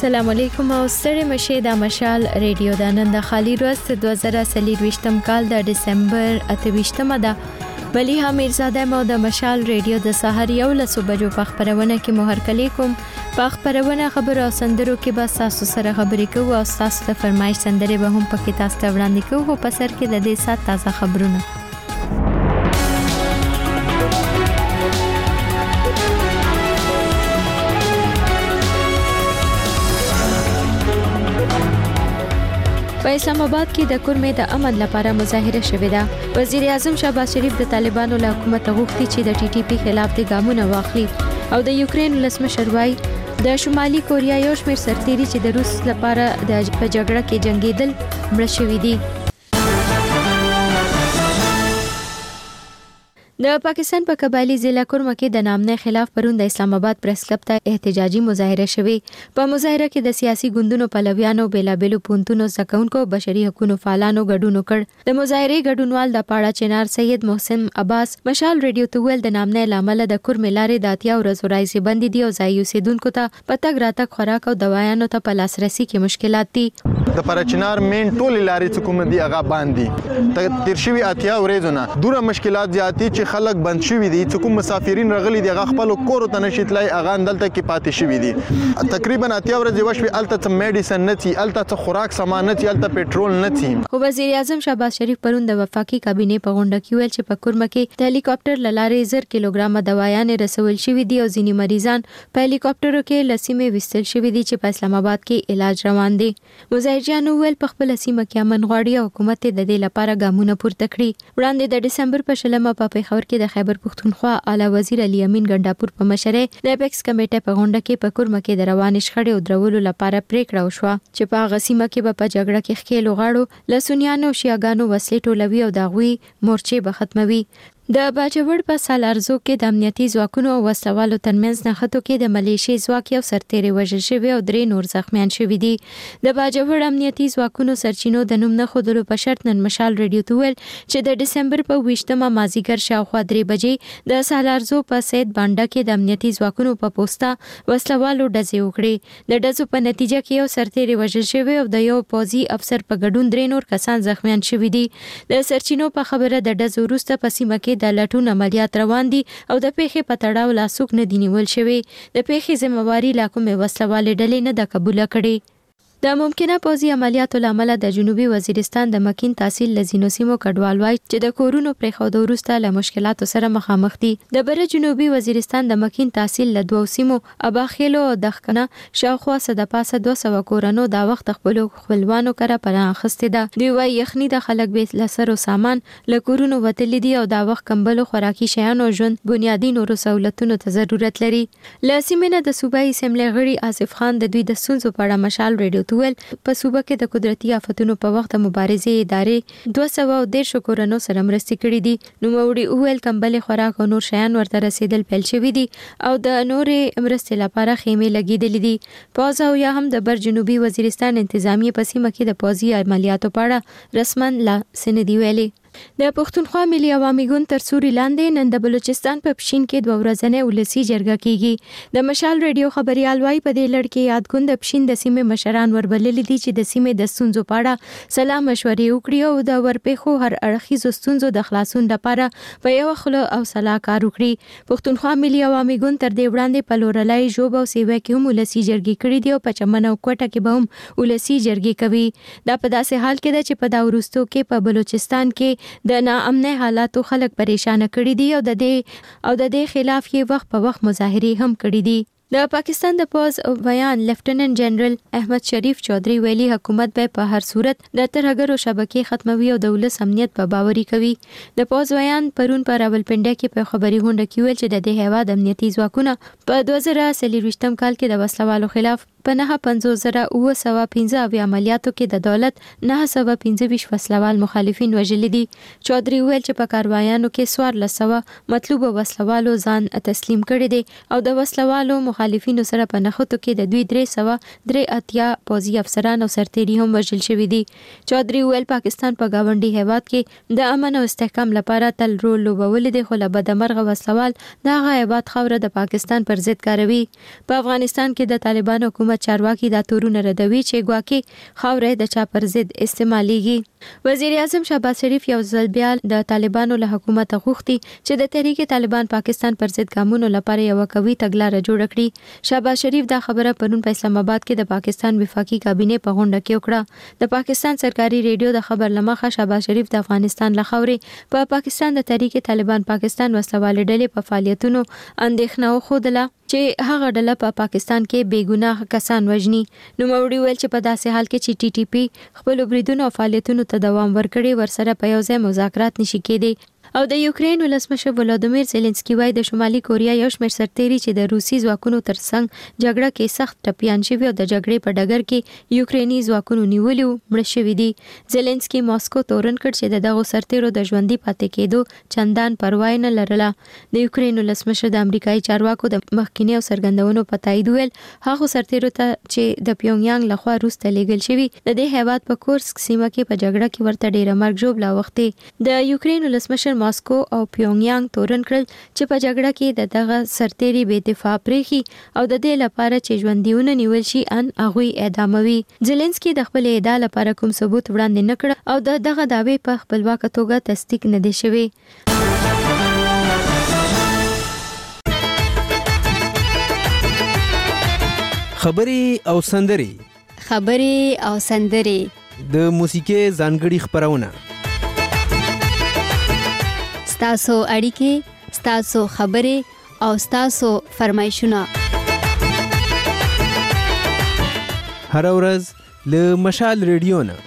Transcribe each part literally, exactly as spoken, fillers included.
السلام علیکم او ستړي مشه د مشال ریډیو د نن د خالی ورځ دوه زره څلور کال د ډسمبر اته ویشتمه ده ملیحه میرزاده مو د مشال ریډیو د سحر یو لسو بجو په خبرونه کې مهر کلی کوم په خبرونه خبر او سندرو کې به تاسو سره خبرې کوو او تاسو ته فرمایش سندرې به هم پکې تاسو ته وړاندې کوو په سر کې د دې سات تازه خبرونه په اسلام آباد کې د کورمې د امن لپاره مظاهره شوې ده. وزیر اعظم شهباز شریف د طالبانو له حکومت غوښتي چې د ټي ټي پی خلاف د ګامونه واخلي او د یوکرين ولسمشر وايي د شمالي کوریا یو شمېر سرتیري چې د روس لپاره د جګړه کې جنگیدل مړ شوي دي. د پاکستان په قبایلی ضلع کورمه کې د نامنه خلاف پرون د اسلام آباد پریس کلب ته احتجاجي مظاهره شوې. په مظاهره کې د سیاسي ګوندونو پلویانو بیلابلو پونتونو زکونکو بشري حقوقو فعالانو ګډون وکړ. د مظاهره ګډونوال د پاړه چنار سید محسن عباس مشال ریډیو ته ویل د نامنه لامل د کورمه لارې د اتیا ورځو راځي بندي دي او ځای اوسیدونکو ته پتګ راتګ خوراک او دوايانو ته په لاسرسي کې مشکلات دي. د پاړه چنار مین ټول لارې څخه کوم دي هغه باندې تیر شوی اتیا ورځونه دوره مشکلات زیاتی چې خلک بند شوی دي چې کوم مسافرین رغلي دي هغه خپل کور ته نشیتلای هغه اندلته کې پاتې شوی دي. تقریبا اتیا ورځې وشوي الته څه میډیسن نه تي الته څه خوراک سامان نه تي الته پېټرول نه تي. خو وزیر اعظم شهباز شریف پرون د وفاقي کابینې په غونډه کې ویل چې په کورمه کې د هلیکاپټر لارې زر کیلوګرام دوايانې رسول شوی دي او ځینې مریضان په هلیکاپټرو کې لسیمه وستل شوی دي چې په اسلام آباد کې علاج روان دي. مظاهرجانو ویل په خپل سیمه کې امن غواړي او حکومت د دې لپاره ګامونه پورته کړي. وړاندې د ډسمبر په شلمه په پیښور کې د خیبر پښتونخوا اعلی وزیر علي امین ګنداپور په مشرۍ د اپیکس کمیټې په غونډه کې په کورمه کې د روانې شخړې او درولو لپاره پریکړه وشوه چې په هغه سیمه کې به په جګړه کې ښکېلو غاړو لسونیانو شیعاګانو وسلې ټولوي او د هغوی مورچې به ختموي. د باجوړ په سالارزو کې د امنیتي ځواکونو او وسلوالو ترمنځ نښتو کې د ملیشي ځواک یو سرتیری وژل شوی او درې نور زخمیان شوي دي. د باجوړ امنیتي ځواکونو سرچینو د نوم نه ښودلو په شرط نن مشال ریډیو ته ویل چې د ډسمبر په ویشتمه مازیګر شاوخوا درې بجې د سالارزو په سید بانډا کې د امنیتي ځواکونو په پوسټه وسلوالو ډزې وکړې. د ډزو په نتیجه کې یو سرتیری وژل شوی او د یو پوځي افسر په ګډون درې نور کسان زخمیان شوي دي. د سرچینو په خبره د ډزو وروسته په سیمه کې د لټون عملیات روان دي او د پیښې په تړاو لاسوک نه دی نیول شوی. د پیښې ذمہواری لا کومه وسلواله ډلې نه د قبول کړي. د ممکنه پوځي عملیاتو لامل د جنوبي وزیرستان د مکین تحصیل لزینو سیمو کډوال وای چې د کورونو پرې خو د وروسته له مشکلاتو سره مخامخ دي. د بر جنوبي وزیرستان د مکین تحصیل له دوه سیمو اباخیلو او دخکنه شاوخوا صد پاسه دوه سوه کورونو دا وخت خپل خپلوانو کړه پناه اخستې ده. دوی وای یخني د خلک به لسر او سامان له کورونو وتلې دي او دا وخت کمبل او خوراکي شیانو ژوند بنیادی نورو سہولتونو ته ضرورت لري. لاسمنه د صوبایي اسمبلی غړي آصف خان د دوی د سنځو په اړه مشال ریډیو ول په صوبه کې د قدرتي آفتونو په وخت مبارزې ادارې دوه سوه دېرش کورونو سره مرستې کړې دي. نو وړي اویل کمبل خوراک او نور شیان ورته رسیدل پیل شوی دي او د نورې مرستې لپاره خیمه لګیدلې دي. پوز او یا هم د بر جنوبي وزیرستان انتظامی په سیمه کې د پوځي عملیاتو په اړه رسمن لا سندې ویلي. د پښتونخوا ملي عوامي ګوند تر سوري لاندې نن د بلوچستان په پښین کې دوه ورځنۍ ولسی جرګه کیږي. د مشال ریډیو خبريال وايي په دې لړ کې یاد ګوند پښین د سیمې مشران وربللي دي چې د سیمې د ستونزو په اړه سلام مشورې وکړي او د ورپېښو هر اړخیزو ستونزو د خلاصون لپاره په یو خله او صلاح کار وکړي. پښتونخوا ملي عوامي ګوند تر دې وړاندې په لورلای جوب او سیوه کې هم ولسی جرګې کړې دي او په چمن او کوټه کې به هم ولسی جرګې کوي. دا په داسې حال کې ده چې په دا ورستو کې په بلوچستان کې د ناامنه حالاتو خلک پریشان کړي دي او د دې او د دې خلاف یې وخت په وخت مظاهرې هم کړي دي. د پاکستان د پوز بیان لیفټیننټ جنرال احمد شریف چودھری ویلي حکومت به په هر صورت د ترهګرو شبکې ختموي او د ولس امنیت په باوري کوي. د پوز بیان پرون پر راولپنډه کې په خبري غونډه کې ویل چې د دې هیواد امنیتي ځواکونه په دوه زره څلورویشتم کال کې د وسلوالو خلاف په نه پنځوس زره اوه سوه پنځه اویا عملیاتو کې د دولت نه سوه پنځه ویشت وسلوال مخالفین وژلي دي. چودھری ویل چې په کاروایانو کې څوارلس سوه مطلوب وسلوالو ځان تسلیم کړي دي او د وسلوالو مخالفینو سره په نښتو کې د دوی درې سوه درې اتیا پوځي افسران او سرتیري هم وژل شوي دي. چودھری ویل پاکستان په گاونډي هیواد کې د امن او استحکام لپاره تل رول لوبولی دی خو له بدمرغه وسلوال د هغه هیواد خاوره د پاکستان پر ضد کاروي. په افغانستان کې د طالبانو حکومت حکومت چارواکي دا تورونه ردوي چې ګواکې خاورې د چا پر ضد استعماليږي. وزیر اعظم شهباز شریف یو ځل بیا د طالبانو له حکومت غوښتي چې د تحریک طالبان پاکستان پر ضد ګامونو لپاره یو قوي تګلارې جوړ کړي. شهباز شریف دا خبره پرون په اسلام آباد کې د پاکستان وفاقي کابینه په غونډه کې وکړه. د پاکستان سرکاري ریډیو د خبر لمخه شهباز شریف د افغانستان له خاورې په پا پاکستان د تحریک طالبان پاکستان وسلوالې ډلې په فعالیتونو اندېښنه وښودله چې هغه ډله په پا پاکستان کې بې ګناه کسان وژني. نو موري ویل چې په داسې حال کې چې ټي ټي پی خپل بریدونو او فعالیتونو ته دوام ورکړي ورسره په یو ځای مذاکرات نشي کېدی. او د یوکرين ولسمشر ولادیمیر زيلنسکي وايي د شمالي کوریا یو شمېر سرتېري چې د روسي ځواکونو ترڅنګ جګړه کې سخت ټپيان شوي او د جګړې په ډګر کې یوکريني ځواکونو نیولي مړ شوي دي. زيلنسکي ماسکو تورن کړ چې دغه سرتېرو د ژوندۍ پاتې کېدو چندان پروا نه لرله. د یوکرين ولسمشر د امریکایي چارواکو د مخکینی او سرګندونو په تایید ویل هغه سرتېرو ته چې د پیونګیانګ لخوا روس ته لیږل شوي د دې هیواد په کورسک سیمه کې په جګړه کې ورته ډېره مرګ ژوبله وختې. د یوکرين ولسمشر ماسکو او پیونګیانګ تورن کړل چې په جګړه کې د دغه سرتېري بې دفاع پریخي او د دې لپاره چې ژوندیونه نیول شي ان هغوی اعداموي. زيلنسکي د خپل ادعا لپاره کوم ثبوت وړاندې نه کړ او د دغه دعوی په خپلواکه توګه تصدیق نه دي شوی. خبري او سندري خبري او سندري د موسیقي ځانګړي خبرونه ستاسو اړیکې ستاسو خبري او ستاسو فرمایشونه هر ورځ له مشال ریډیو نه.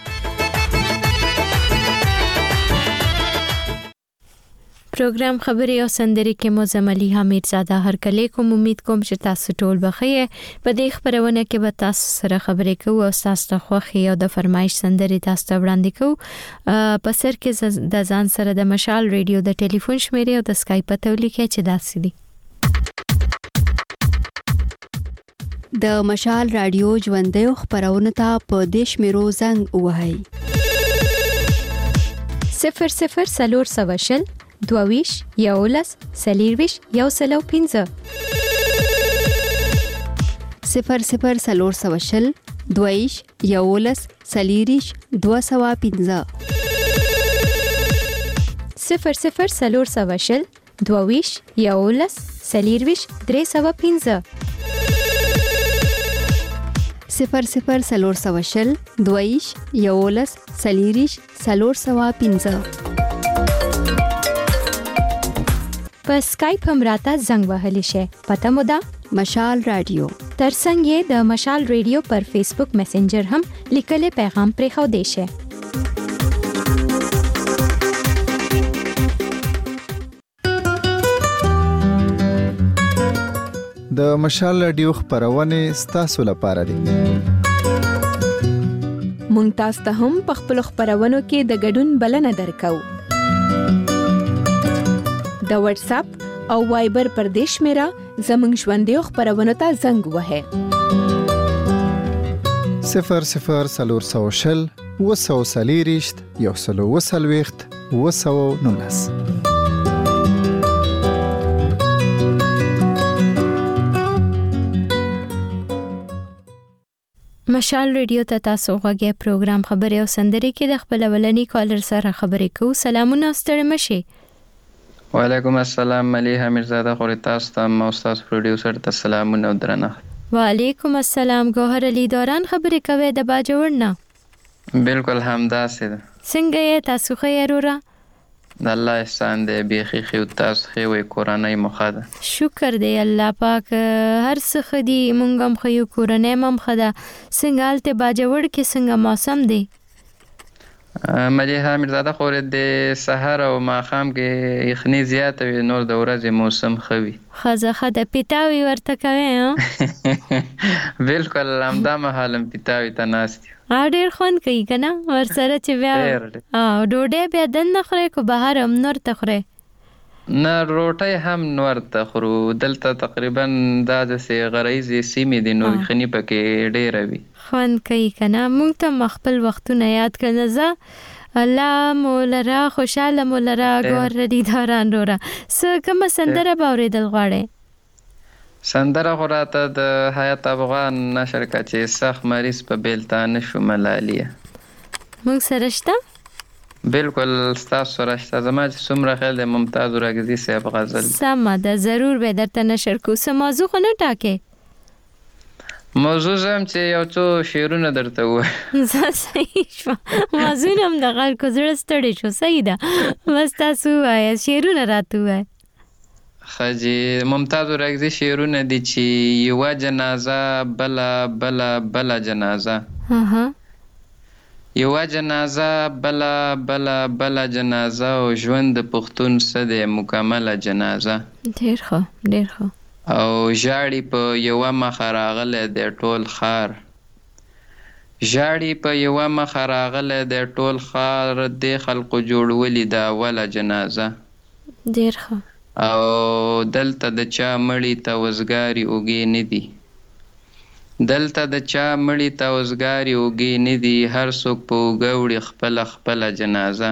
پروګرام خبري او سندري کې مو زملي حمید زاده هر کله کوم امید کوم چې تاسو ټول بخیر. په دې خبرونه کې به تاسو سره خبرې کوو او تاسو ته خوښي او د فرمایش سندري تاسو ته وړاندې کوو. په سر کې د ځان سره د مشال ریډیو د ټلیفون شمیرې او د اسکایپ پته ولیکئ چې داسې دي: د مشال رادیو ژوندۍ خبرونه ته په دیش میرو زنګ وهاي صفر صفر سلور سوشل دوویش یولس سلیرویش یو سلو پینزه صفر صفر سلور سوشل دوویش یولس سلیریش دو سوا پینزه صفر صفر سلور سوشل دوویش یولس سلیرویش درې سوا پینزه صفر صفر سلور سوشل دوویش یولس سلیریش سلور سوا پینزه. په اسکایپ هم راته زنګ وهلی شي. پته مو ده مشال رادیو. ترڅنګ یې د مشال ریډیو پر فیسبوک میسنجر هم لیکل پیغام پرې خو دی شي. د مشال رادیو خبرونه ستاسو لپاره دي. مونږ تاسو ته هم په خپل خبرونو کې د ګډون بلنه درکو. د واتس اپ او وایبر پر دیش میرا زمنګ ژوندۍ خبرونه ته زنګ وهه صفر صفر سلور سوشل وسو سلیریشت یو سلو وسلويخت وسو نونس. مشال ریډیو ته تاسو غوږی پروګرام خبري او سندري کې د خپل ولني کالر سره خبرې کوو. سلامونه ستړي مشي. وعلیکم السلام ملي حمید زاده خوري تاسو ته او استاد پروډوسر ته سلامونه او درنښت. وعلیکم السلام ګوهر علي دوران خبرې کوي د باجوړ نه. بالکل همداسې ده. څنګه یې تاسو خیر وره؟ د الله احسان دی بیخي خو تاسو خو وي کورنۍ مخه ده. شکر دی الله پاک هر څه خدي مونږ هم خو کورنۍ مم خدا. څنګه حالت باجوړ کې څنګه موسم دی؟ ملي حمید زاده خوري د سحر او ماخام کې یخني زیاته وي نور د ورځې موسم خوي. خزه خده پیتاوي ورته کوي ها. بالکل همدا مهالم پیتاوي ته ناست. ا ډیر خون کوي کنه ورسره چې بیا ا ډوډۍ بیا دن نه خوري کو بهر هم نور ته خوري. نه روټي هم نور ته خورو دلته تقریبا د سه غریزي سیمې د نور خني پکې ډیر وي. خون کوي کنه مونږ ته مخبل وختونه یاد کړه زه الله مولرا خوشاله مولرا ګور ردی داران رورا س کوم سندره باورې دل غواړي. سندره خو راته د حیات افغان نشر که چې سخت مریض په بیلتانه شو ملالیه. موږ سره شته؟ بالکل ستاسو سره شته. زما چې څومره خیال دی ممتاز اورکزي صاحب غزل. سمه ده، ضرور به درته نشر کو. څه موضوع خو نه ټاکې؟ موضوع زم چې یو څو شعرونه درته ووایم. زه صحیح شوه، موضوع هم د خلکو زړه ستړی شو. صحیح ده، بس تاسو ووایه، شعرونه راته ووایه. ښه جي، ممتاز اورکزي شعرونه دي چې یوه جنازه بله بله بله جنازه، یوه جنازه بله بله بله جنازه او ژوند د پښتون څه دی مکمله جنازه. ډېر ښه ډېر ښه. او ژاړي په یوه مخه راغلی دی ټول ښار، ژاړي په یوه مخه راغلی دی ټول ښار، دې خلقو جوړولي د اوله جنازه. ډېر ښه. او دلته د چا مړي ته وزګاري اوږې نه دي، دلته د چا مړي ته وزګاري اوږې نه دي، هر څوک په اوږه وړي خپله خپله جنازه.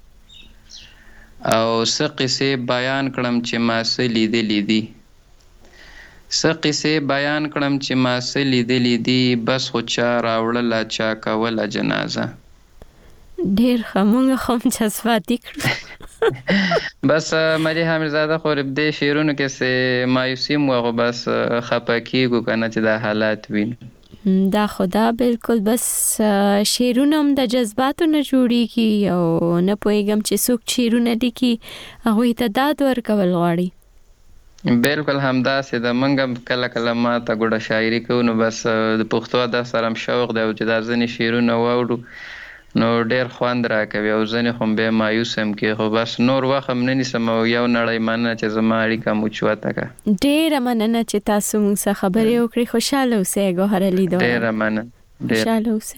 او څه قصې بیان کړم چې ما څه لیدلي دي، څه قصې بیان کړم چې ما څه لیدلي دي، بس خو چا راوړله چا کوله جنازه. ډېر ښه، موږ خو هم جذباتي کړو. بس مری حمیدزاده خو دې شعرونو کې څه مایوسي مو خو بس خفه کېږو که نه چې دا حالات وینو. دا خو دا بالکل، بس شعرونه هم د جذباتو نه جوړېږي او نه پوهېږم چې څوک شعرونه لیکي هغوی ته داد ورکول غواړي. بالکل همداسې ده. موږ هم کله کله ما ته ګوډه شاعري کوو نو بس د پښتو ادب سره هم شوق دی او چې دا ځینې شعرونه واورو نو ډېر خوند راکوي او ځینې خو بیا مایوس هم کې، خو بس نور وخت هم نه نیسم او یو نړۍ مننه چې زما اړیکه مو چوته کړه. ډېره مننه چې تاسو موږ سره خبرې وکړې. خوشحاله اوسئ ګوهره لیدو. ډېره مننه. خوشحاله اوسئ.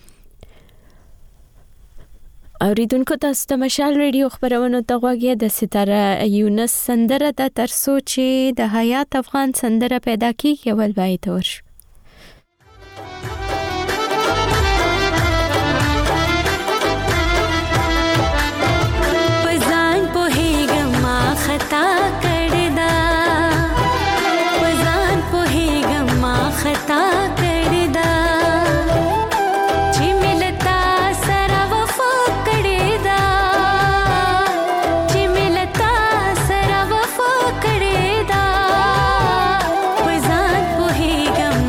اوریدونکو، تاسو ته مشال ریډیو خبرونو ته غوږ یې. د ستاره یونس سندره ده، تر څو چې د حیات افغان سندره پیدا کېږي اول باید ورشو. خطا کړی دا، په ځان پوهېږم ما خطا کړی دا، چې مې له تا سره وفا کړې ده، چې مې له تا سره وفا کړې ده، په ځان پوهېږم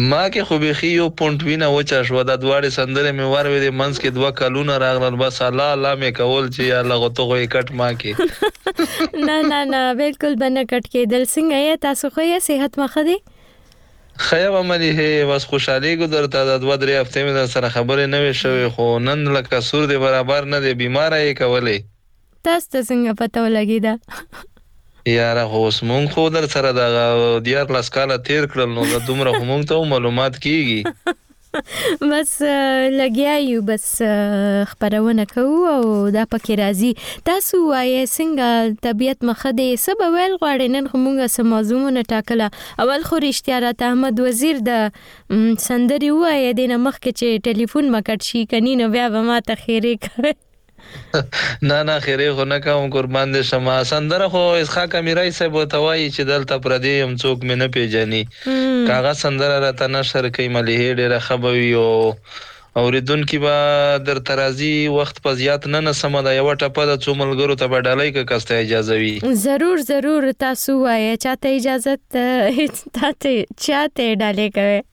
ما کې خو بيخي یو پونټ وینه وچا شو د دواړې سندره مې واروي منځ کې دوه کلونه راغلل بس الله الله مې کول چې یا الله غو ته کټ ما کې نه نه نه بالکل بنه کټ کې دل څنګه یا تاسو خو یې صحت مخه دي خیر عملی هي بس خوشحالي ګذرتا د دوه درې هفته مې سره خبرې نه وي شوې خو نن لکه سور دی برابر نه دی بیمار یې کولې تاسو ته څنګه پته ولګی دا یاره خو اوس مونږ خو در سره د دیار لاس کاله تیر کړل نو د دومره خو مونږ ته معلومات کیږي بس لګیا یو بس خبرونه کوو او دا پکې راځي تاسو وایي څنګه طبيعت مخه دې سبا ویل غواړي نن خو مونږه سم موضوعونه ټاکله اول خو رښتیا راته احمد وزیر د سندري وایي د مخ کې چې ټلیفون مکټ شي کني نو بیا به ما ته خیره کوي نه نه خیره خو نه کوم قربان دې شمه سندره خو اسخا کمیرای صاحب توای چې دلته پردی هم څوک مې نه پیژني کاغه سندره راته نشر کوي ملي ډیره خبوي او اوریدونکو به در ترازی وخت په زیات نه نه سم دا یو ټپه د څو ملګرو ته بدلای که کسته اجازه وي ضرور ضرور تاسو وایي چاته اجازه ته چاته ډالې کوي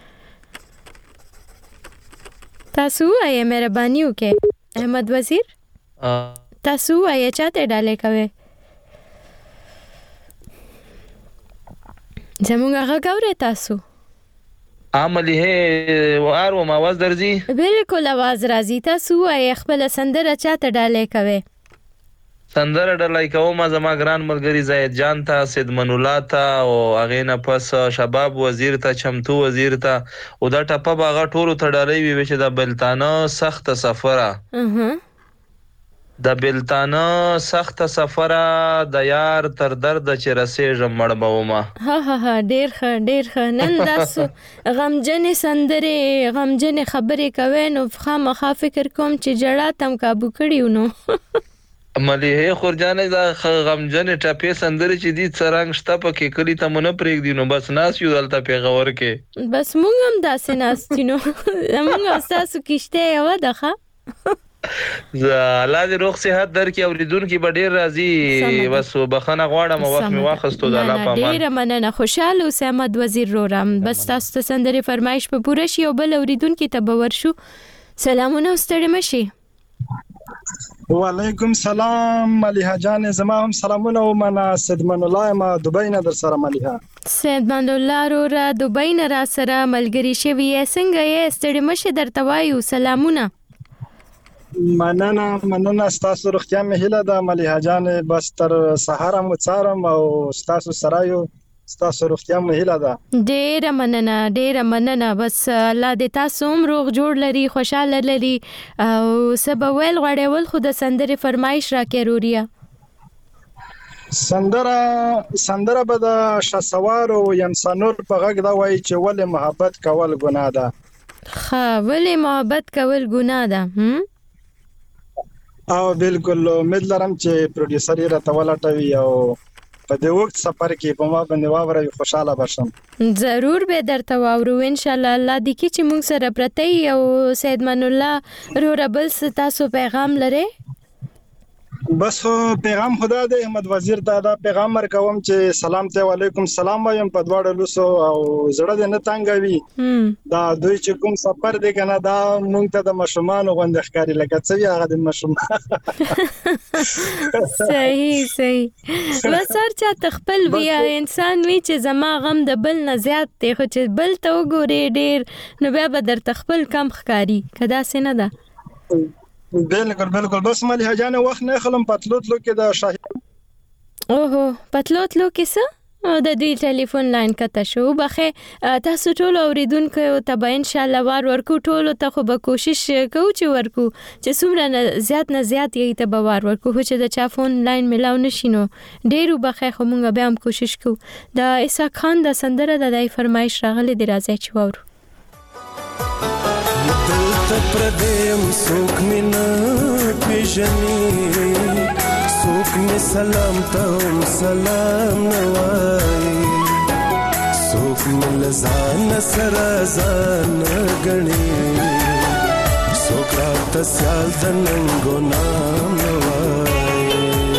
تاسو وایي مهرباني وکړئ احمد وزیر تاسو وایي چاته ډالې کوي زمونږ هغه ګوره تاسو عملی هي وار و مواز درځي بالکل आवाज راځي تاسو وایي خپل سندره چاته ډالې کوي سندره ډالې کوم زما ګران ملګری زید جان ته سید منولا ته او هغه نه پس شباب وزیر ته چمتو وزیر ته او دا ټپه باغه ټولو ته ډالې وی چې د بلتانه سخت سفره اها د بلتانه سخت سفره د یار تر درد چې رسېږم مړ بوما ها ها ها ډیر ښه ډیر ښه نن تاسو غمجن سندره غمجن خبرې کوي نو خامخا فکر کوم چې جړه تم काबू کړیو نو ملي خورجانې دا غمجن ټاپې سندره چې دي څرنګ شته پکې کلی ته مونږ پرېګ دي نو بس ناس یو دلته پیغور کې بس مونږ هم داسې ناستینو مونږ تاسو کیشته یو دغه زه الله دې روغ صحت درکې اوریدونکو به ډیر راضي بس بخنه غواړم وخت می واخستو د الله په امان ډیر مننه خوشاله اوسه احمد وزیر رورم بس تاسو ته سندري فرمایش په پوره شي او بل اوریدونکو ته به ورشو سلامونه ستړي مشي وعلیکم سلام ملیحه جان زما هم سلامونه او منا سید منولا ما دبی نه در سره ملیحه سید منولا رورا دبی نه را سره ملګری شوی څنګه یې ستړي مشي درته وایو سلامونه مننه مننه تاسو روغتیا مې هیله ده ملیحه جان بس تر سهار مو څارم او تاسو سره یو تاسو روغتیا مې هیله ده ډیر مننه ډیر مننه بس الله دې تاسو هم روغ جوړ لري خوشاله لري او سبا ویل غواړي ول خو د سندري فرمایش راکې روریا سندره سندره به د شاسوار او یمسانور په غږ دا وایي چې ولې محبت کول ګناه ده ها ولې محبت کول ګناه ده هم او بالکل امید لرم چې پروډوسر یې راته ولټوي او په دې وخت سفر کې په ما باندې واوري خوشاله بشم ضرور به درته واورو ان شاء الله الله دې کې چې موږ سره پرته او سید منولا روربل تاسو پیغام لري بس پیغام خدا دې احمد وزیر ته دا پیغام ورکوم چې سلام ته وعلیکم سلام وایم په دواړو لوسو او زړه دې نه تنګوي دا دوی چې کوم سفر دی کنه دا مونږ ته د مشومان غوندې ښکاری لکه څه هغه د مشومان صحیح صحیح وسر چا تخپل بیا انسان وی چې زما غم د بل نه زیات دی خو چې بل ته وګوري ډیر نو بیا به در تخپل کم ښکاری کدا سینه ده بالکل بالکل بس ملي حجانه وخت نه خلم پتلوتلو کې د شاهد اوهو پتلوتلو کې څه د دې ټلیفون لاین کته شو بخې تاسو ټول اوریدونکو ته به ان شاء الله وار ورکو ټول ته خو به کوشش کوو چې ورکو چې څومره زیات نه زیات یې ته به وار ورکو چې د چا فون لاین ملاو نشینو ډیرو بخې خو مونږ به هم کوشش کوو د عیسی خان د سندره د دای فرمایش راغلي دی راځي چې وورو پردیم سوک می نه پیژني سوک می سلام ته سلام نوای سوک می لزان سره ځان غني سوک رات سیال د ننګو نام نوای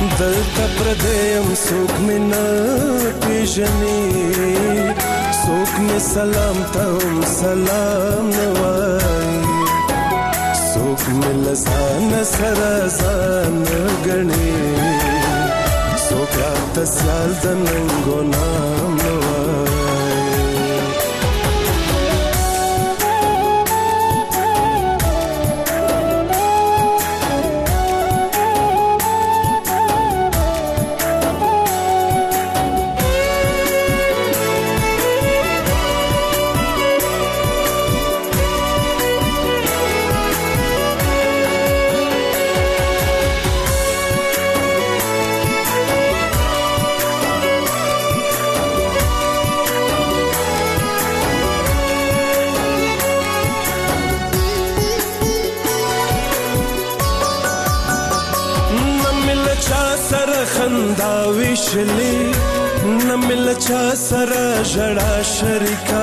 دلته پردیم سوک می نه پیژني سوک می سلام ته هم سلام نه وایي څوک می له ځانه سره ځان ګڼي څوک راته سیال د ننګو نام نه وایي خندا وشلی نمل چا سره جړا شریکا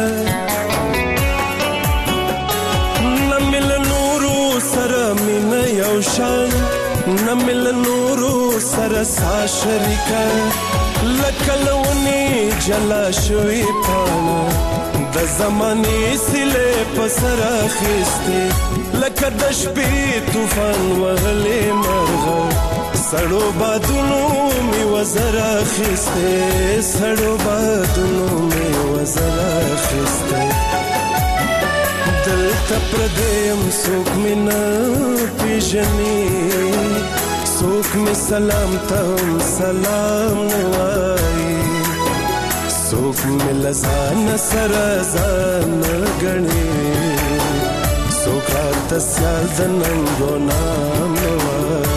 نمل نورو سره مين یو شان نمل نورو سره سا شریکا لکلونی جلا شوی پانا د زماني سله پسرا خسته لکه د شپې طوفان وهلې مرغه سړو بادونو می وزرا خسته سړو بادونو می وزرا خسته دلته پردیم څوک می نه پیژني څوک می سلام ته سلام نه وایي څوک می له ځان سره ځان ګڼي څوک راته سیال د ننګو نام نه وایي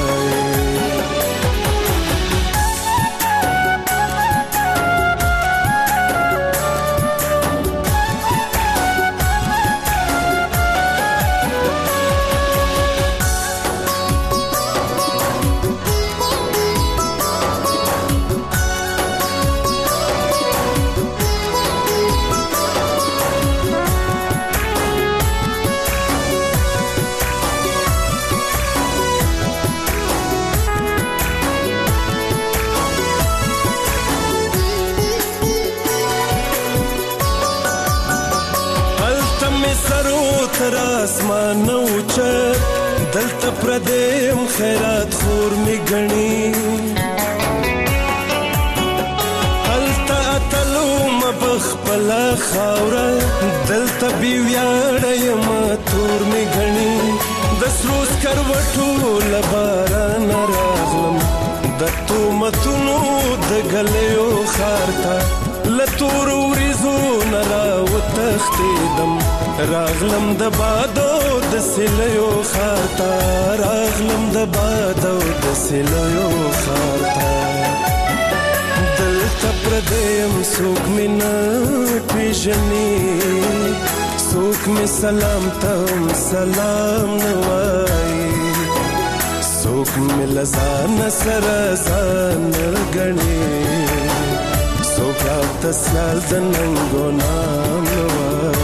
تر اسمان اوچه دلته پردیم خیرات خور می گنی هلته اتلو مبخ پلا خاوره دلته بیویاړه یم تور می گنی د سروس کروټو لباران راغلم د تومتونو د غلیو خارتا لتور وریزو نرا وتختیدم راغلم د بادو د سلیو خارتا راغلم د بادو د سلیو خارتا دلته پردیم څوک می نه پیژني څوک می سلام ته سلام نه وایي څوک می له ځان سره ځان ګڼي څوک راته سیال د ننګو نام نه وایي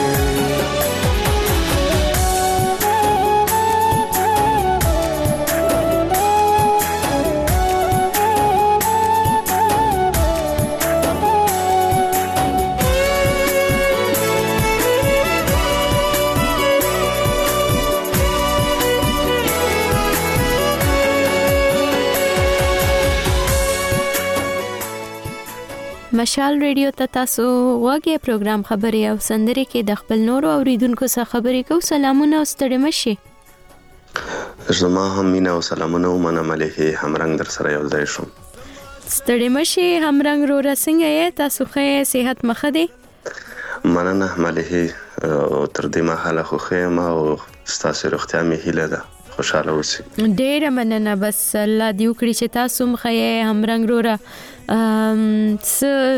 مشال ریډیو ته تاسو واګي پروګرام خبري او سندري کې د خپل نورو اوریدونکو سره خبري کو سلامونه او ستړي مشي زما هم مینا او سلامونه ومنم علیه همرنګ در سره یو ځای شم ستړي مشي همرنګ رو رسنګ یې تاسو خې صحت مخه دي مننه علیه تر دې مهاله خو خېما او ستاسو روغتیا مې هیله ده خوشاله اوسئ ډېر مننه بس الله دې وکړي چې تاسو مخه همرنګ رو را ام س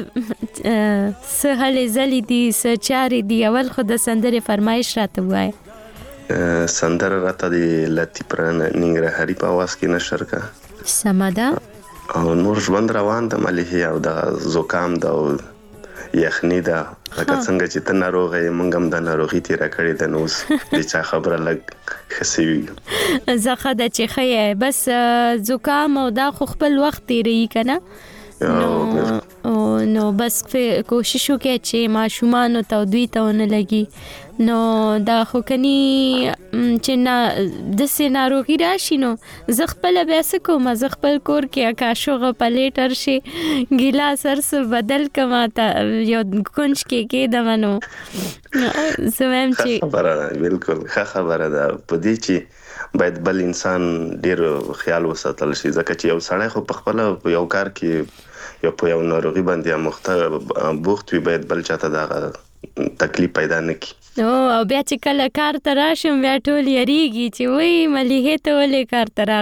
س هلي زلي دي س چاري دي اول خود سندره فرمایش راته وای سندره راته دی لتی پران ننګرهاري په आवाज کې نشر کا سماده او نور ژوند روان د مليه او د زکام د یخنی دا لکه څنګه چې ته ناروغه یې مونږ هم د ناروغي تیرا کړې د نوس د چا خبره لګ خسوي زخه د چې خې بس زکام او دا خو خپل وخت تیری کنه نو نو بس کوشش وکړئ چې ماشومان ته دوی ته نه لګي نو دا خو کني چې نه د سې ناروغي راشي نو زه خپل بیا څه کوم زه خپل کور کې اکاشوغه پلیټر شي ګیلاس سرس بدل کما ته یو کونج کې کې دمنو زمم چې خبره بالکل ښه خبره ده په دې چې باید بل انسان ډیر خیال وساتل شي ځکه چې یو سړی خو په خپل یو کار کې یو په یو ناروغي باندې مخته بوخت وي باید بل چاته دا تکلیف پیدا نه کړي او او بیا چې کله کار ته راشم بیا ټول یریږي چې وای مليحه ته ولې کار ته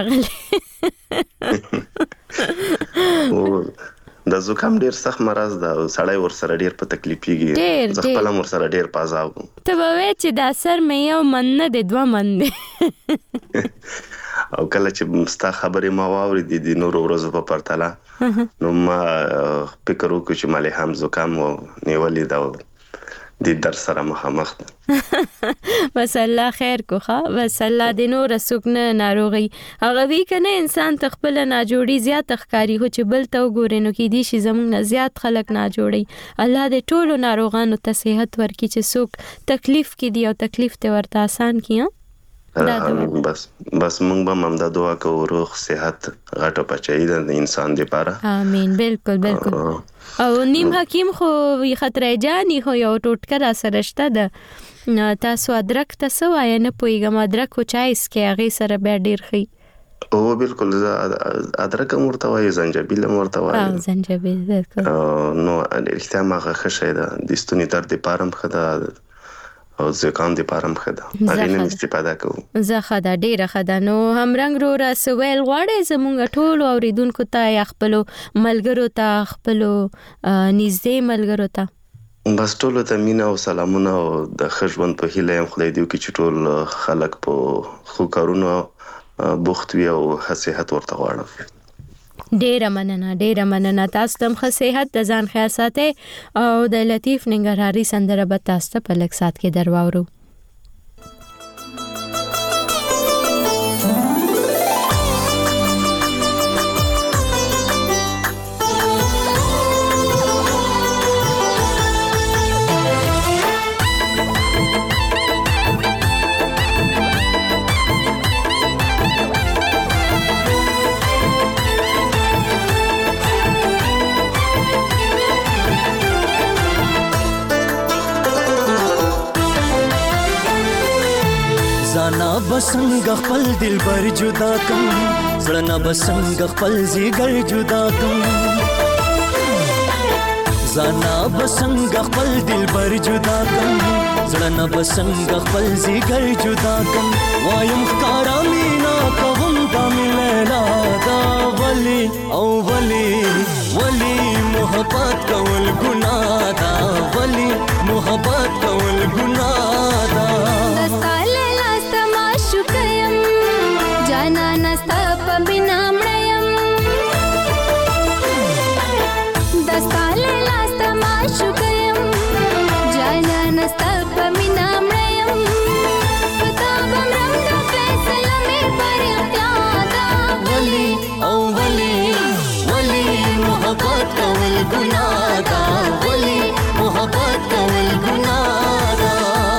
راغله د زکام ډیر سخت مرض ده او سړی ور سره ډیر په تکلیفيږي زه خپل مر سره ډیر پازاو ته وای چې دا سر مې یو من نه د دوه من دي او کله چې ستا خبرې ما واورېدې د نورو ورځو په پرتله نو ما فکر وکړ چې مالي هم زکام نیولې ده د در سره مخامخ بس الله خیر کو ښه بس الله د نور سکن ناروغي هغه وی کنه انسان تخپل نه جوړي زیات ښکاری هو چې بل ته وګوري نو کې دي شي زمونږ نه زیات خلک نه جوړي الله د ټولو ناروغانو ته صحت ورکړي چې څوک تکلیف کې دي او تکلیف ته ورته آسان کړي بس بس مونږ به ممدا دعا کوو روغ صحت غټه بچی د انسان لپاره امين بالکل بالکل او نیم حکیم خو خطرې جاني خو یو ټوټکه را سره شته د تاسو ادرک تاسو وای نه پويګم ادرک خو چایس کې هغه سره به ډیر خي او بالکل ادرک مرته وای زنجبیل مرته وای اه زنجبیل بالکل نو احتمال خشه ده د ستوني درد لپاره خدا او زکام د پارم خدا هغه نه استفاده کوو زه خدا ډیره خدا نو هم رنگ رو را سویل غواړي زمونږ ټول اوریدونکو ته خپل ملګرو ته خپل نږدې ملګرو ته بس ټول ته مینا او سلامونه او د خښوند په هیله هم خدای دې وکړي چې ټول خلک په خو کارونو بوخت وي او صحت ورته غواړي ډیره مننه ډیره مننه تاسو تم ښه صحت د ځان خیال ساتئ او د لطیف ننګرهاري سندره به تاسو ته په لږ سات کې درواورو زانا بسنګ خپل دلبر جدا کم زړه بسنګ خپل زیګر جدا کم زانا بسنګ خپل دلبر جدا کم زړه بسنګ خپل زیګر جدا کم وایم ښکارا مینا کوم دا ملیلا دا ولی او ولی ولی محبت کول ګناه دا ولی محبت کول ګناه دا जाना नस्ता पबिना मड़यम दस्ताले लास्ता माशुकयम जाना नस्ता पबिना मड़यम पता बमरम का फैसला में पर यादा वली ओ वली वली मोहब्बत कवल गुनाह दा वली मोहब्बत कवल गुनाह दा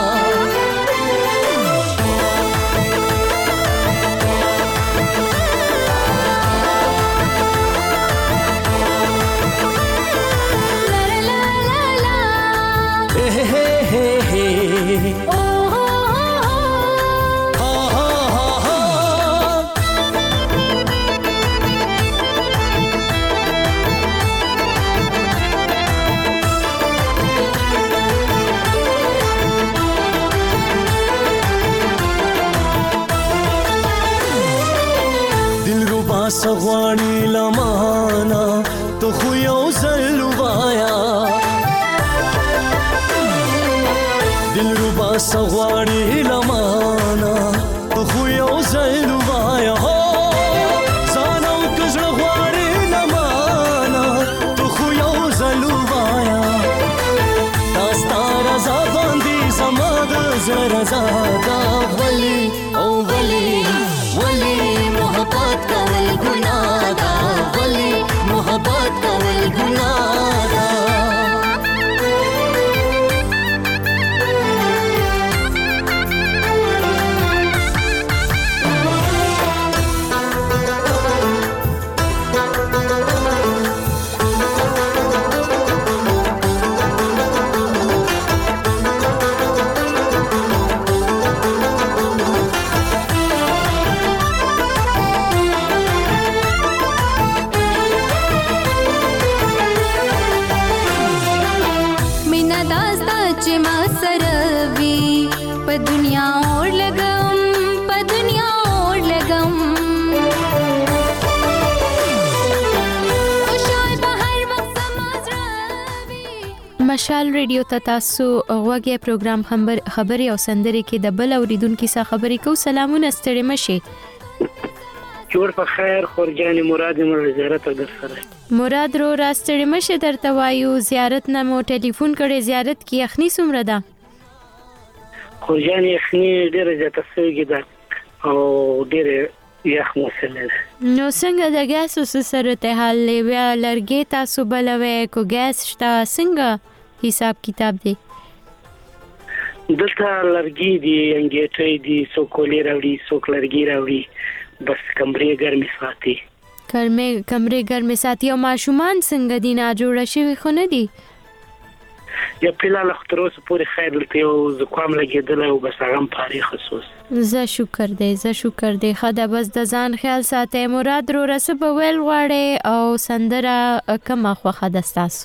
सगवाणी लमाना तो खुयो जलवाया दिलरुबा सगवाणी लमाना तो खुयो जलवाया हो जानो कजवाणी लमाना तो खुयो जलवाया दास्ता रजा बंदी समाद जरा ज़ादा वली ओ वली वली मोहब्बत कवल गुनाह दा वली मोहब्बत कवल गुनाह दा تا چې ما سره وي په دنیا اور لګم په دنیا اور لګم مشال ریډیو ته تاسو غوږی پروګرام خبر خبري او سندري کې د بل اوریدونکو سره خبري کو. سلامونه ستړي مشه. جوړ په خیر خورجان مراد مر زیارت در سره مراد رو راستړي مشه درته وایو زیارت نه مو ټلیفون کړي. زیارت کې اخنی سمره ده خورجان اخنی ډیره زیاته سوګي ده او ډیره یخ مسله ده. نو څنګه د ګاس سره ته حل بیا لرګي تاسو بلوي کو ګاس شته څنګه حساب کتاب دی؟ دلته لرګي دي انګیټي دي سوکولې راوړي سوک لرګي راوړي بس کمرې ګرمي ساتي کمرې کمرې ګرمي ساتي. او ماشومان څنګه دي نه جوړ شوی خو نه دي؟ یا پیلا لختروس پوری خیر لته او زکام لګیدل او بس هغه پاري خصوص. زه شکر دې زه شکر دې خدا بس د ځان خیال ساتي. مراد رو رسب ویل غواړي او سندره کما خوخه دستاسو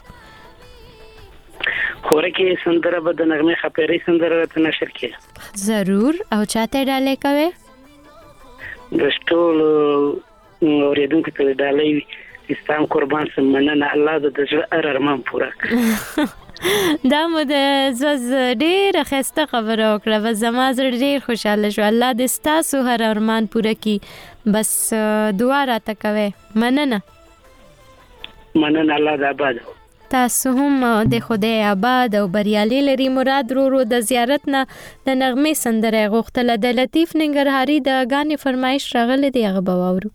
خوره کې سندره به د نغمه خپري سندره ته نشر کړي ضرور. او چاته ډالې کوي؟ د ټول اوریدونکو ته ډالې اسلام قربان سم مننه الله د دې ارمان پوره دا مو د زوز ډیر خسته خبره وکړه و زما زړه ډیر خوشاله شو. الله دې ستاسو هر ارمان پوره کړي. بس دعا راته کوي. مننه مننه الله دې آباد تاسو هم د خدای آباد او بریالي لري. مراد رو رو د زیارت نه د نغمه سندره غوښتله. د لطیف ننګرهاري د غانې فرمایش راغله دی هغه باورو.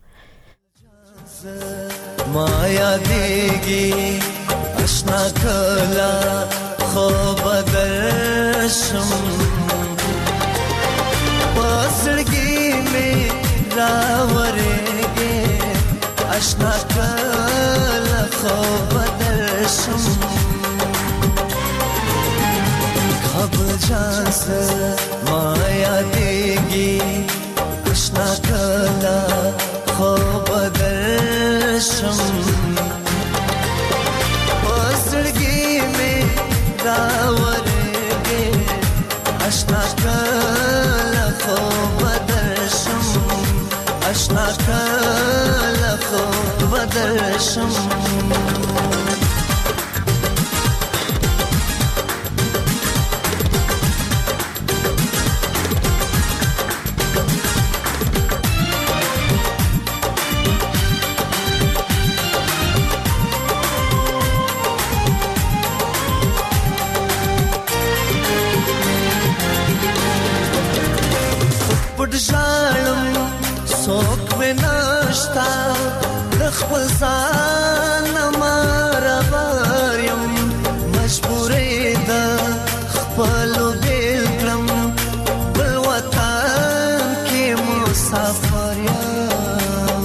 माया देगी अशना कला खो बदर्शम पसड़गी में रावरेगे अशना कला खो बदर्शम खब जास माया देगी अशना कला खो बदर्शम पसड़गी में रावरेगे अशना कला खो बदर्शम अशना कला खो बदर्शम सोख में नाश्ता रखबल सान मारा बारियम मजबूरे दा खपलो बेलक्रम बलवतान के मुसाफरियम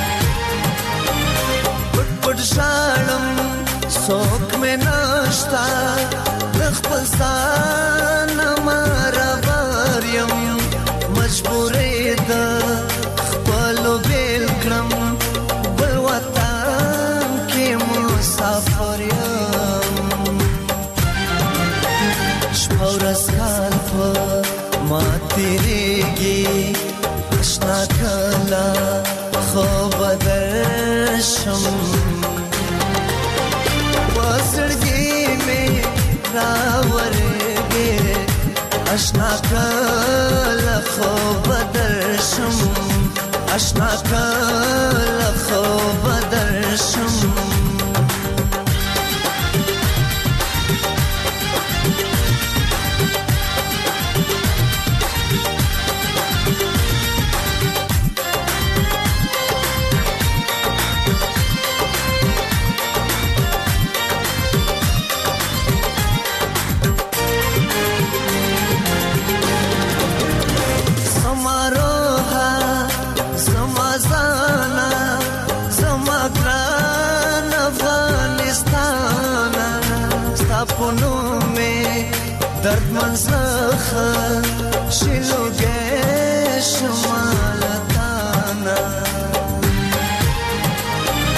पट पट शालम सोख में नाश्ता रखबल सान मारा बारियम मजबूरे दा बेलक्रम बलवतान के मुसाफरियम शपौरस काल्प मा तेरेगी अशना कला खो बदर्शम पसड़गी में रावरेगे अशना कला खो बदर्शम अशना कला खो बदर्शम दर्द मंजख शिलोगे शमालताना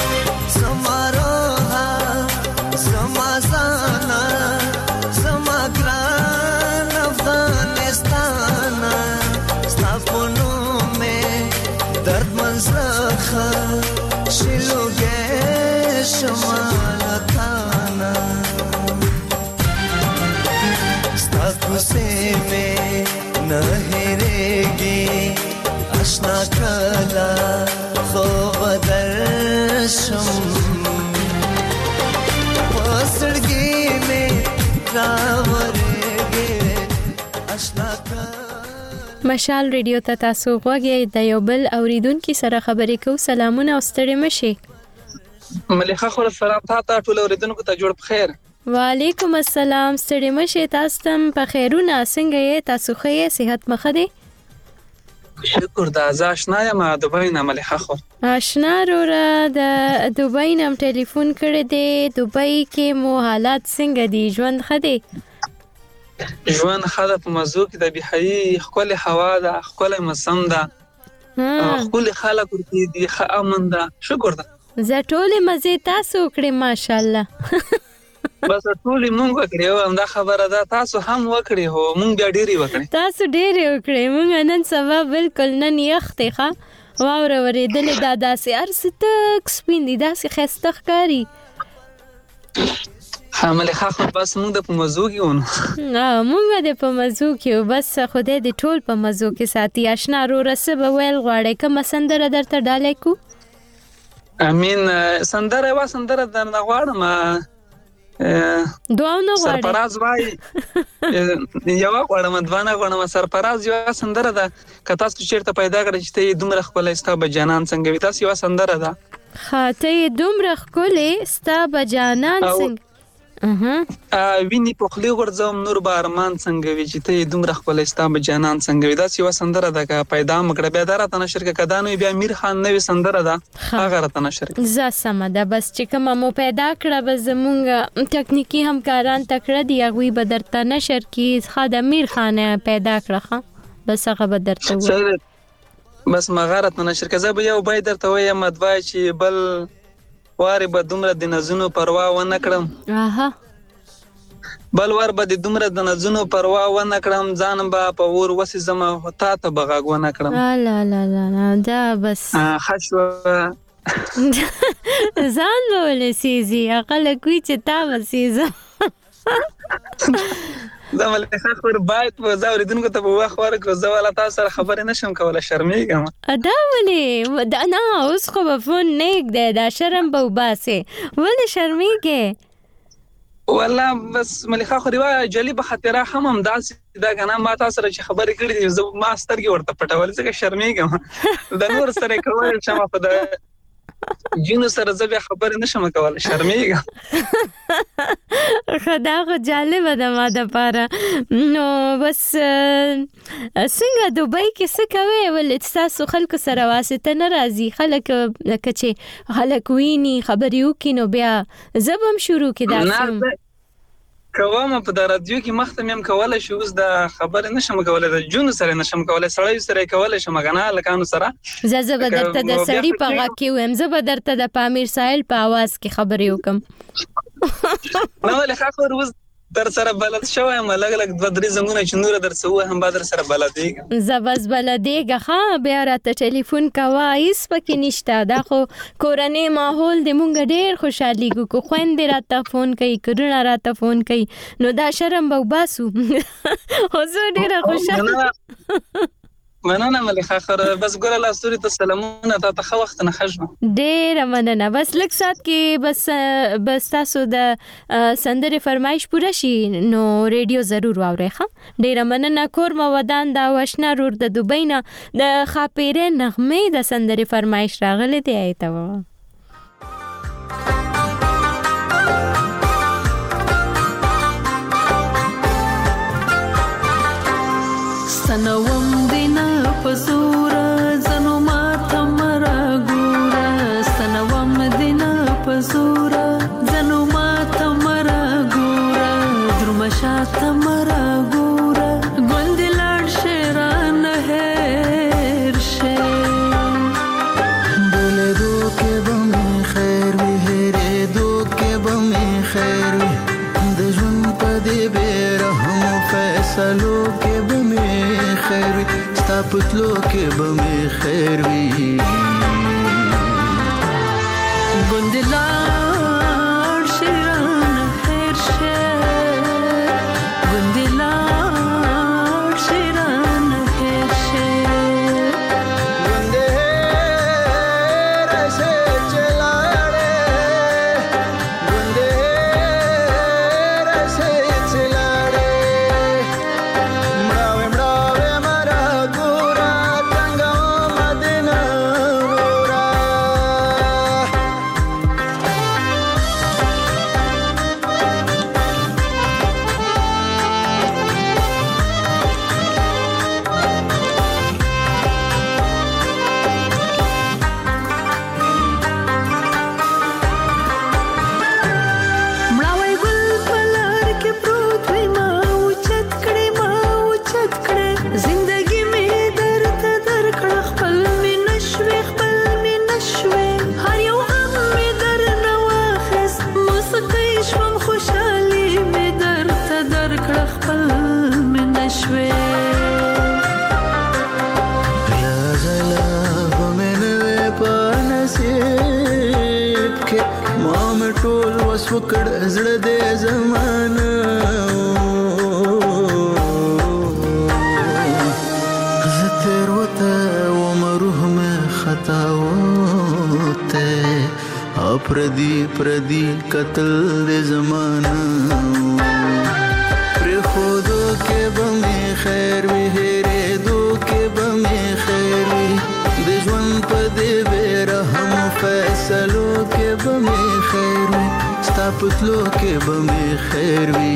समारोहा समाजाना समाग کوڅې مې نه هېرېږي آشنا کله خو به درشم په زړګي مې راورېږي آشنا مشال ریډیو ته تاسو غوږی د یو بل اوریدونکي سره خبرې کوو. سلامونه او ستړي مشي. مليخه خو سلام تاسو ټول اوریدونکو ته جوړ بخیر. وعلیکم السلام. ستړي مشي. تاسو تم په خیرونه څنګه یې؟ تاسو ښه یې؟ صحت مخه دی؟ شکر د آشنا یم دوبۍ نه مليخه خو. آشنا وروره د دوبۍ نم ټلیفون کړی دی. دوبۍ کې مو حالات څنګه دي؟ ژوند ښه دی؟ ژوند خاله په مزو کې د بهایي خپل هوا ده، خپل موسم ده، خپل خلک ورته دي، ښه امن ده. شکر ده. زه ټول مزه تاسو کړې ماشاءالله. بس ټول مونږ وکړو هم دا خبره ده، تاسو هم وکړي هو مونږ بیا ډېری وکړي. تاسو ډېری وکړي. مونږ نن سبا بالکل نن یخته ښه واوره ورېدلې دا داسې ارستک سپین دي داسې خسته ښکاري. حمله خو بس موږ د په موضوع کې ونه نه موږ د په موضوع کې بس خدای دې ټول په موضوع کې ساتي. آشنا رو رسب ویل غواړي کوم سندره درته ډالې کو؟ امين سندره وا سندره درنه غواړم دوه نو غواړي سرپراز وای یو غواړم دوه نه غواړم سرپراز یو سندره ده که تاسو چیرته پیدا کړئ چې ته دومره خپل استا بجانان څنګه وي تاسو یو سندره ده خاطه دومره خپل استا بجانان څنګه اها ویني په خلی ورځم نور بارمان څنګه وی چې ته دومره خپل اسلام جانان څنګه وی دا سی و سندره ده که پیدا مکړه به دره تنه شرکت کدانو بیا امیر خان نوې سندره ده هغه تنه شرکت ز سم ده بس چې کوم مو پیدا کړه به زمونږ ټکنیکی همکاران تکړه دی غوي به درته نشر کی خاد امیر خان پیدا کړه بس هغه به درته و بس مغارت نه شرکت زه به یو بای درته وایم مدوای چې بل واره به دومره د نزونو پروا و نه کړم اها بل ور به د دومره د نزونو پروا و نه کړم ځان به په ور وسې زما هتا ته بغاګ و نه کړم لا لا لا دا بس خشو ځان ولې سيزي عقل کوي چې تا وسيزه دا ملته خبر باید په زاوریدونکو ته په واخ ورکو زه ولا تاسو سره خبرې نشم کوله شرمېږم ادا ولې دا نه اوس خو په فون نیک دی دا شرم به وباسه ولې شرمېږي والله بس ملخه خو ریوا جلی به خاطره هم هم داسې دا کنه ما تاسو سره چې خبرې کړې دي زه ما سترګې ورته پټول ځکه شرمېږم د نور سره کول شمه په دا جنو سره زه بیا خبرې نشم کولای شرمېږم خدا خو جالب ده ما د پاره نو بس څنګه دوبۍ کې څه کوي ول تاسو خلکو سره واسطه ناراضي خلک کچې خلک ویني خبرې وکړي نو بیا زبم شروع کړه کومه په رادیو کې مختمم کولای شو اوس د خبرې نشم کولای د جون سره نشم کولای سړی سره کولای شم غنا لکانو سره زه به درته د سړی په غا کې ویم زه به درته د پامیر ساحل په आवाज کې خبرې وکم نو له خاطر روز در سره بلد شوی م لګ لګ د درې زمونه چې نور در سوه هم بدر سره بلدېګ زبز بلدېګ ها بیا راته ټلیفون کوا ایس پکې نشته دا خو کورنۍ ماحول د مونږ ډېر خوشحالي کو خويندې راته فون کوي کړه راته فون کوي نو دا شرم به وباسو حضور ډېر خوشاله مننه ملخه خر بس ګور الله ستوري ته سلامونه ته خو وخت نه خښم ډېر مننه بس لږ سات کې بس بس تاسو د سندره فرمایش پوره شي نو ریډیو ضرور واورئ ښه ډېر مننه کور مو ودان دا وښنا رور د دوبۍ نه د خاپیره نغمه د سندره فرمایش راغله دی ایته سنوم دینا پزورا زنو ماتا مرا گورا سنوم دینا پزورا زنو ماتا مرا گورا درمشاتا مرا گورا گوندلار شیران هیر شیر بولے دو کے بمی خیر وی ہیرے دو کے بمی خیر وی دجون پدی بیرحم فیصلو کے بمی خیر وی ستا پتلو کې به مې خیر وي ګوندلار شیران هیر شه ګوندلار شوي غلا غمنوي په نصیب کې ما مې ټول وس وکړ زړه دې زمانه زه تیر وته ومروح مې خطا وته پردی پردی قتل دې زمانه پر خودو کې بمې خیر وي هېرې دو کې بمې خیر وي د ژوند په دې بېرحم فیصلو کې بمې خیر وي ستا پتلو کې بمې خیر وي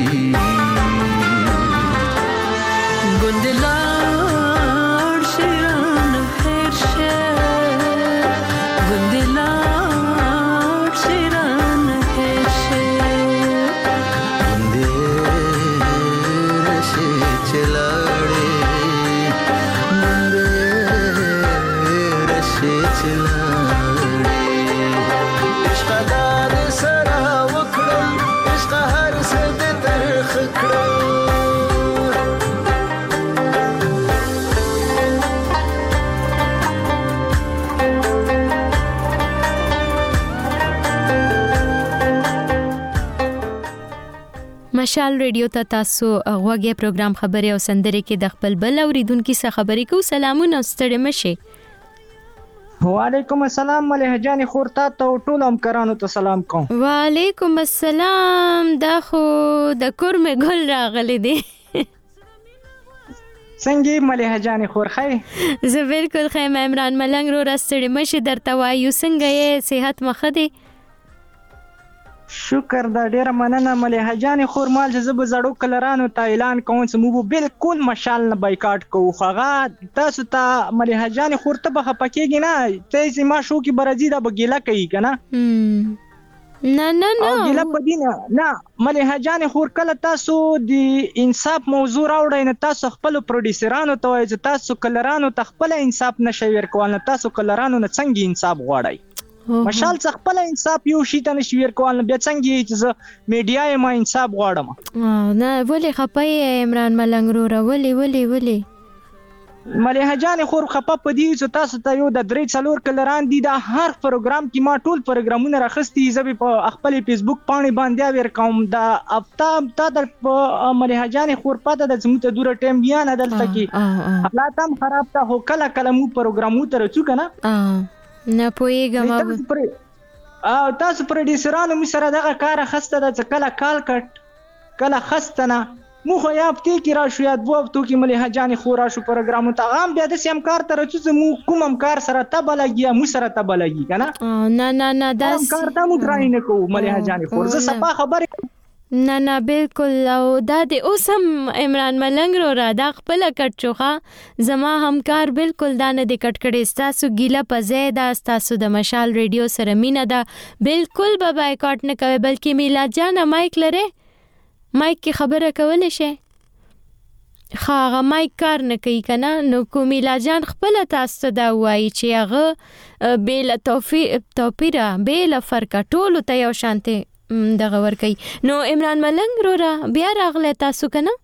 ګوندې لاړ شي رانه هېر شه ګوندې لاړ شي رانه هېر شه ګوندې راشي چې لاړې ګوندې راشي چې لاړې عشقه دا دې سره وکړم عشقه هر څه دې ترخ کړم مشال ریډیو ته تاسو غوږی پروګرام خبري او سندري کې د خپل بل اوریدونکو سره خبرې کو. سلامونه ستړي مشه. وعلیکم السلام مليحه جان خورتا ته ټول همکارانو ته سلام کوم. وعلیکم السلام. دا خو د کورمه ګل راغلي دي. څنګه مليحه جان خور خای؟ زه بالکل خیم. عمران ملنګ رو راستړي مشه درته وایو څنګه یې صحت مخه دي؟ شکر دا ډیره مننه مليحه جان خور مال چې زب زړو کلرانو ته اعلان کوم چې مو بالکل مشال نه بایکاټ کوو. خغه تاسو ته مليحه جان خور ته به پکېږي نه ته چې ما شو کې برازي دا بګیلا کوي کنه. نه نه نه او ګیلا پدینه نه مليحه جان خور کله تاسو د انصاف موضوع راوړئ نه تاسو خپل پروډوسرانو ته وایي چې تاسو کلرانو ته خپل انصاف نشي ورکول نه تاسو کلرانو نه څنګه انصاف غواړئ. مشال څخه خپل انصاف یو شي ته نشي ورکول بیا څنګه چې میډیا یې ما انصاف غواړم. نه ولې خپای عمران ملنګ رو ولې ولې ولې مليحه جان خور خپه پدې چې تاسو ته یو د درې څلور کلران دي دا هر پروګرام کې ما ټول پروګرامونه راخستي زبې په خپل فیسبوک باندې باندې ور کوم دا افتاب تا د مليحه جان خور پاته د زموږ ته دوره ټیم بیان دلته کې حالات هم خراب ته هو کله کله مو پروګرامو ته رچو کنه نه پوهیږم او تاسو پروډوسرانو می سره دغه کار خسته د کله کال کټ کله خستنه مو خو یا پتی کی را شو یاد وو تو کی مليحه جان خو را شو پروګرام ته غام بیا د سیم کار تر چې مو کوم کار سره تبه لګي مو سره تبه لګي کنه نه نه نه دا کار ته مو ټرای نه کوو مليحه جان خو زه صفه خبره نه نه بالکل. او دا د اوسم عمران ملنګ رو را دا خپل کټ چوخه زما همکار بالکل دا نه د کټ کړي تاسو ګیله پځه دا تاسو د مشال ریډیو سره مینه دا بالکل به بایکاټ نه کوي بلکې میلاد جان مایک لره مایک کی خبره کول شي خاغه مایک کار نه کوي کنه نو کو میلاد جان خپل تاسو دا وایي چې هغه بیل توفیق توپیره بیل فرق ټول ته یو شانته دغه ور کوي. نو عمران ملنګ رو را بیا راغله تاسو کنه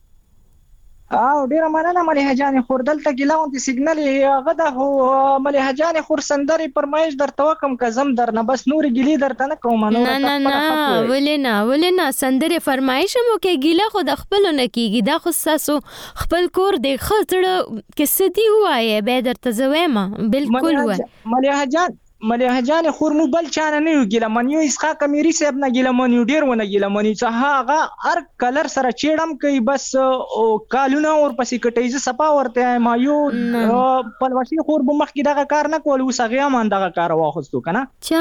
او ډیره مننه مليحه جان خور دلته ګلاون دي سیګنل هغه د هو مليحه جان خور سندري پرمایش درته وکم کزم درنه بس نور ګلی درته نه کوم نو نه نه نه ولې نه ولې نه سندري فرمایش مو کې ګیله خو د خپل نه کیږي دا خو تاسو خپل کور دی خزړه کې سدي وایي به درته زویمه بالکل وای مليحه جان مليحه جان خور مو بل چانه نه ګیله منیو اسحاق امیری صاحب نه ګیله منیو ډیر ونه ګیله منی چې هغه هر کلر سره چیړم کوي بس کالونه اور پسې کټي ز صفا ورته ما یو پلوشي خور به مخ کې دغه کار نه کول وسه غیا مان دغه کار واخستو کنه چا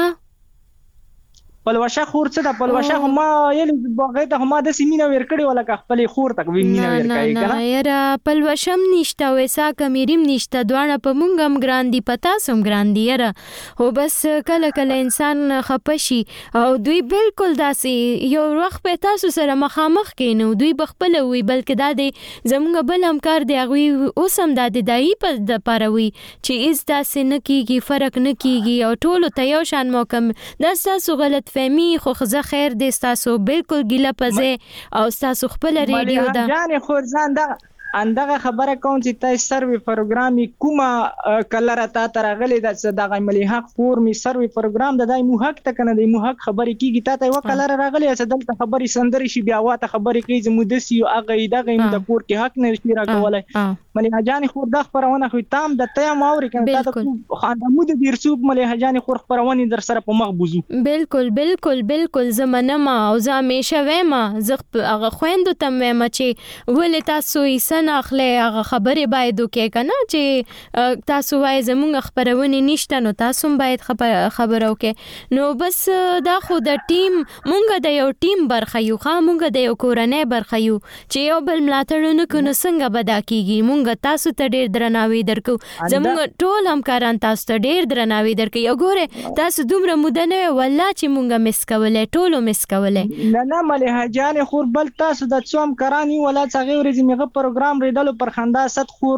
پلوشه خور څه د پلوشه هم یې بغه ته هم د سیمینه ور کړی ولا خپل خور تک وینینه ور کوي کنه نه یاره پلوشم نشته وسا کمیریم نشته دوانه په مونږم ګراندی پتا سم ګراندی یاره هو بس کله کله انسان خپشي او دوی بالکل داسي یو وخت په تاسو سره مخامخ کینو دوی بخپل وي بلکې دا دی زمونږ بل همکار دی غوي اوسم د دای په د پاروي چې از داسې نه کیږي فرق نه کیږي او ټول ته یو شان موکم دا تاسو غلط فهمي خو خزه خیر دې تاسو بالکل ګیله پځه او تاسو خپل ریډیو دا جان خور ځان دا اندغه خبره کوم چې تاسو سروي پروګرامي کومه کلره تا ترغلې د دغه ملي حق فورمي سروي پروګرام د دای مو حق ته کنه د مو حق خبرې کیږي تا ته یو کلره راغلې چې دلته خبرې سندري شي بیا واته خبرې کوي چې مودسي او هغه دغه د کور کې حق نه شي راکولای ملي حجاني خور د خبرونه خو تام د تیا ماوري کنه تا ته خاندمو د بیرسوب ملي حجاني خور خبرونه در سره په مخ بوزو بالکل بالکل بالکل زمانه ما او زه همیشه وایم زه هغه خويندو تم وایم چې ولې تاسو یې سناخله هغه خبره باید وکړي کنه چې تاسو وای زمونږ خبرونه نشته نو تاسو باید خبره وکړي نو بس دا خو د ټیم مونږ د یو ټیم برخه یو خا مونږ د یو کورنۍ برخه یو چې یو بل ملاتړ نه کنه څنګه بدا کیږي مونږ تاسو ته ډیر درناوی درکو زمونږ ټول همکاران تاسو ته ډیر درناوی درکې یو ګوره تاسو دومره موده نه والله چې مونږ مس کولې ټولو مس کولې نه نه ملي حجاني خور بل تاسو د څوم کرانی ولا څنګه ورځې میغه پروګرام ریدلو پر خندا ست خور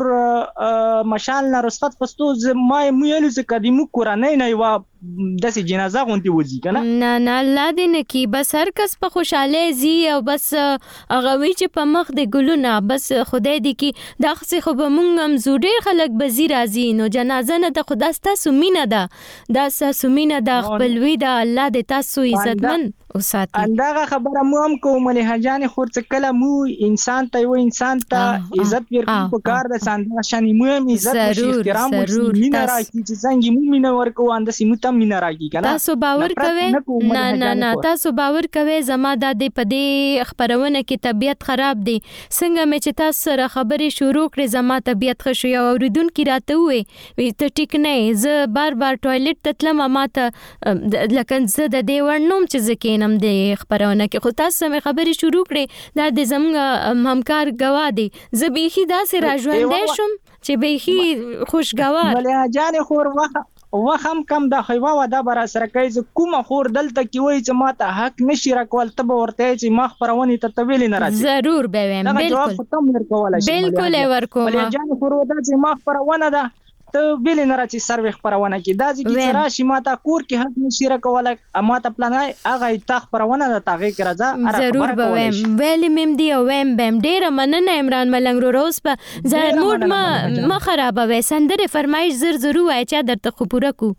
مشال نه رسخت پستو ما مېلو ز قدیمو کورانه نه وا داسې جنازه غونډي وځي کنه نه نه الله دې نه کی بس هر کس په خوشاله زی او بس هغه وی چې په مخ د ګلونه بس خدای دې کی دا خو خو به مونږ هم زوډیر خلک بزی راځي نو جنازه نه د خدا ستاسو مینه ده دا ستاسو مینه ده خپلوي ده الله دې تاسو عزتمن وساتي اندغه خبره مو هم کوم ملي حجاني خور څه کله مو انسان ته یو انسان ته عزت ورکړو په کار د ساندغه شان مو هم عزت او احترام او مینه راکړي چې څنګه مو مینه ورکو اندسي مو ته مینه راکړي کنه تاسو باور کوئ نه نه نه تاسو باور کوئ زما د دې پدې خبرونه کې طبيعت خراب دي څنګه مې چې تاسو سره خبرې شروع کړې زما طبيعت ښه شو او اوریدونکو راته وې وي ته ټیک نه زه بار بار ټوایلټ ته تلم ماته لکه زه د دې ورنوم چې زکه نم د خبرونه کې خو تاسو مې خبرې شروع کړې دا د زموږ همکار گوا دي زه بيخي داسې راژوندې شم چې بيخي خوشګوار ولې جان خور وخت وخم کم د خیوا و دا بر سره کوي چې کومه خور دلته کې وای چې ماته حق نشي راکول ته به ورته چې ما خبرونه ته طویل نه راځي ضرور به ویم بالکل بالکل ورکوم ولې جان خور دا چې ما خبرونه ده ته ویل نه راځي سروي خبرونه کې دا چې راشي ماته کور کې حق نشي راکول ماته پلان هغه تا خبرونه ده تاغه کې راځه ضرور به ویم ویل مم دی او ویم بم ډیر مننه عمران ملنګ رو روز په زه موډ ما ما خراب وې سندره فرمایش زر ضرور وای چې درته خو پوره کو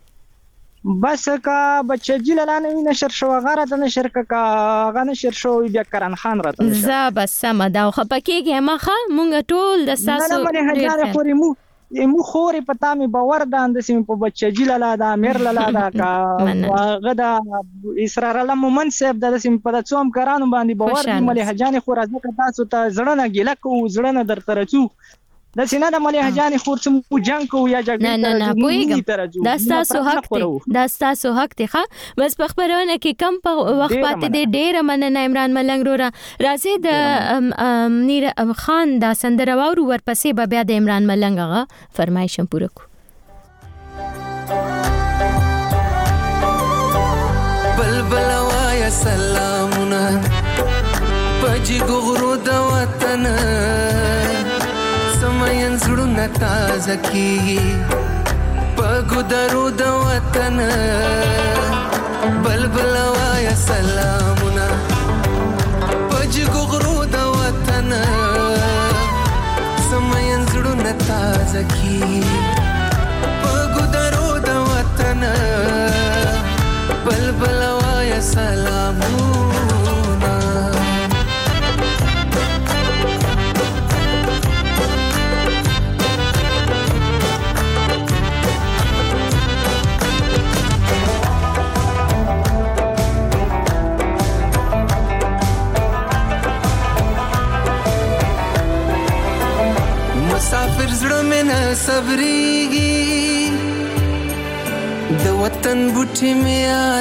بس کا بچی جلالانه نشر شو غره د نشر کا غه نشر شو بیا کرن خان راته ز بس سم دا خپکیږي مخه مونږ ټول د ساسو نه نه هزار خوري مو مو خوري پتا می باور ده اندسې په بچی جلالا دا میر لالا دا کا غدا اسرار الله مومن صاحب د سیم په څوم کرانو باندې باور ملي حجاني خور ازکه تاسو ته زړه نه ګیله کو زړه نه در ترچو د سینه د ملي حجاني خور څو جنگ کو یا جګړه نه نه پويګم دا تاسو حق دی دا تاسو حق دی ښه بس په خبرونه کې کم په وخت پاتې دی ډیر مننه عمران ملنګ رو راځي د نیر خان دا سندره وورو ورپسې به بیا د عمران ملنګ غا فرمایشم پوره کو بلبل وایا سلامونه پجی ګورو د وطن سمين زړونه تازه کیږي پګو درو د وطن بلبل وایا سلامونه پجګو غرو د وطن سمين زړونه تازه کیږي پګو درو د وطن بلبل وایا سلامونه مسافر زړه مې نه صبرېږي د وطن بوټي مې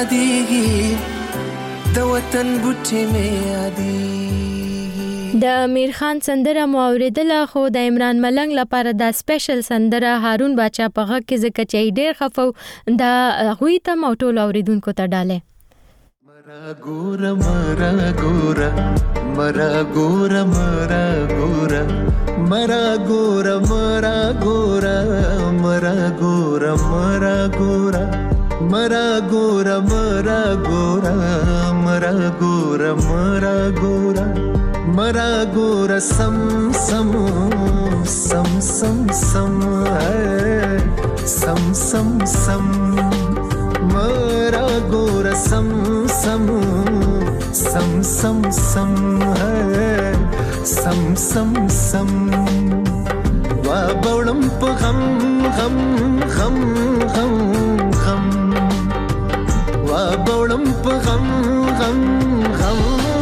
یادېږي د وطن بوټي مې یادېږي د امیر خان سندره مو اوریدله خو د عمران ملنګ لپاره دا سپیشل سندره هارون باچا په غږ کې ځکه چې ډېر خفو دا هغوی ته مو ټول اوریدونکو ته ډالې مرا ګوره مرا ګوره مرا ګوره مرا ګوره مرا ګوره مرا ګوره مرا ګوره مرا ګوره مرا ګوره مرا ګوره مرا ګوره مرا ګوره मरा गोरा सम सम सम सम सम है सम सम सम मरा गोरा सम सम सम सम सम है सम सम सम वा बौड़म प गम गम गम गम गम वा बौड़म प गम गम गम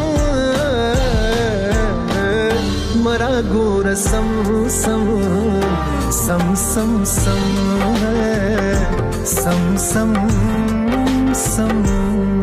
मरा गोरा सम सम सम सम सम है सम सम सम